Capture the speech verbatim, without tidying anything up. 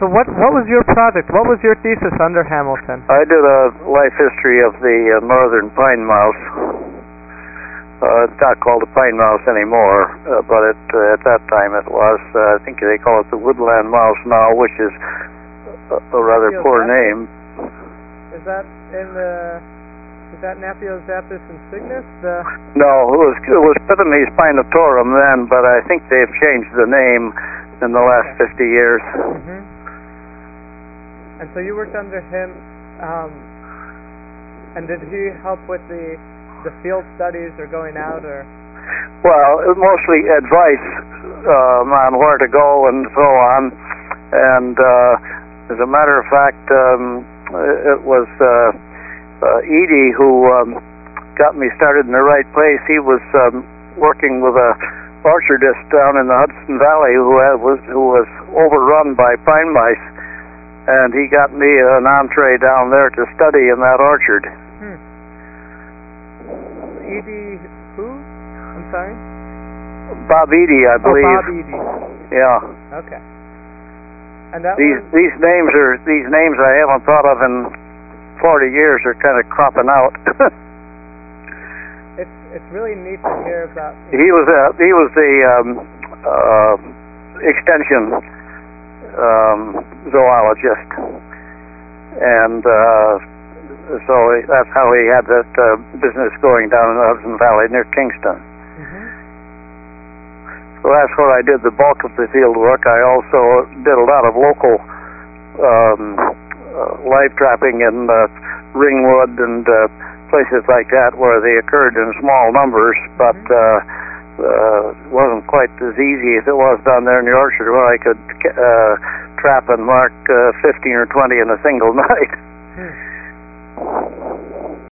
So what what was your project? What was your thesis under Hamilton? I did a life history of the uh, northern pine mouse. Uh, it's not called a pine mouse anymore, uh, but it, uh, at that time it was. Uh, I think they call it the woodland mouse now, which is a, a rather poor name. Is that in the... Is that Napiozapis insignis? The no, it was it was Pitame spinatorum then, but I think they've changed the name in the last okay. fifty years. Mm-hmm. And so you worked under him, um, and did he help with the the field studies or going out or? Well, it was mostly advice um, on where to go and so on. And uh, as a matter of fact, um, it was. Uh, Uh, Edie, who um, got me started in the right place, he was um, working with a orchardist down in the Hudson Valley who had, was who was overrun by pine mice, and he got me an entree down there to study in that orchard. Hmm. Edie, who? I'm sorry. Bob Edie, I believe. Oh, Bob Edie. Yeah. Okay. And that these was... these names are these names I haven't thought of in forty years are kind of cropping out. it's it's really neat to hear about. He was a he was the um, uh, extension um, zoologist, and uh, so that's how he had that uh, business going down in the Hudson Valley near Kingston. Mm-hmm. So that's where I did the bulk of the field work. I also did a lot of local. Um, Uh, live trapping in uh, Ringwood and uh, places like that where they occurred in small numbers, but uh, uh, wasn't quite as easy as it was down there in the orchard where I could uh, trap and mark uh, fifteen or twenty in a single night. Hmm.